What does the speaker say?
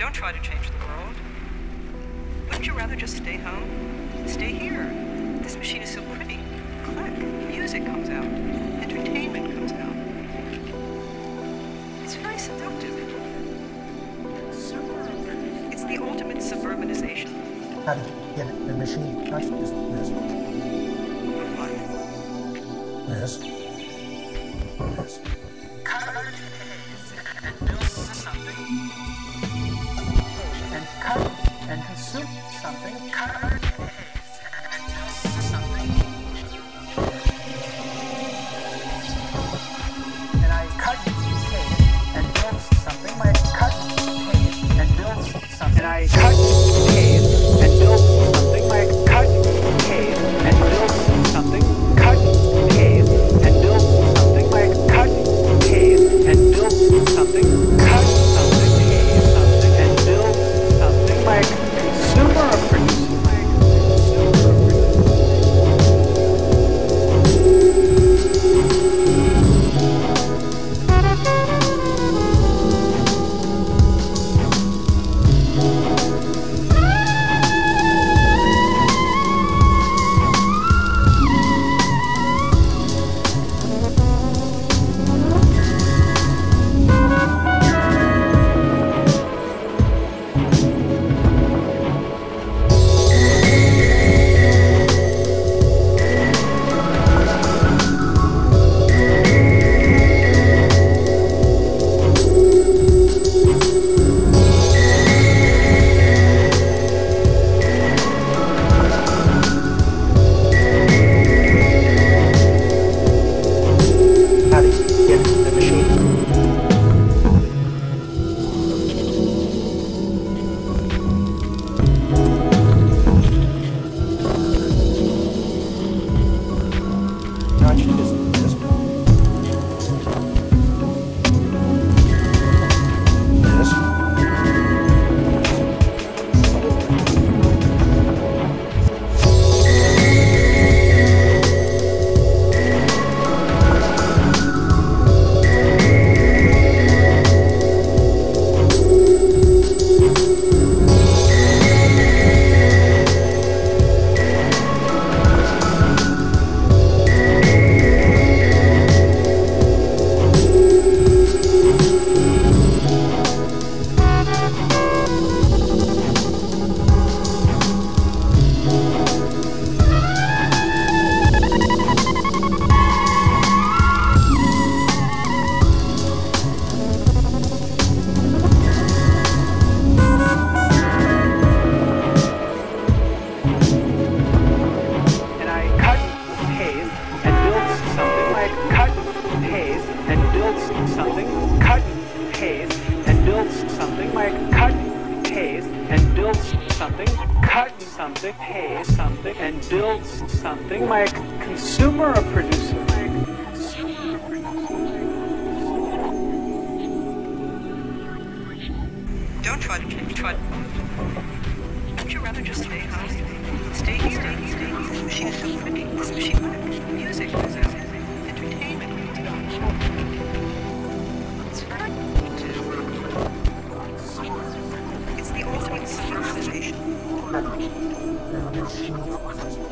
Don't try to change the world. Wouldn't you rather just stay home? Stay here. This machine is so pretty. Click. Music comes out. Entertainment comes out. It's very seductive. It's the ultimate suburbanization. How did you get it? The machine touched this. What? Yes. Yes. Cut and build something. And cut and consume something. Cut and build something. And I cut, paste, and build something. I cut, paste, and build something. And I cut, paste, and build something. I cut, paste, and build something. Cut, paste, and build something. I cut, paste, and build something. Cut something, paste something, and build something. Like consumer or producer. How did you get it? The machine. Touched this. And I cut, paste, and build something. Like cut, paste, and build something. Cut, paste, and build something. Like cut, paste, and build something. Cut something, paste something, and build something. Like consumer or producer. Don't try to change. Wouldn't you rather just stay home? Stay here. This machine is so pretty. This machine. Music comes out. Entertainment comes out. It's very seductive. It's the ultimate suburbanization. The machine.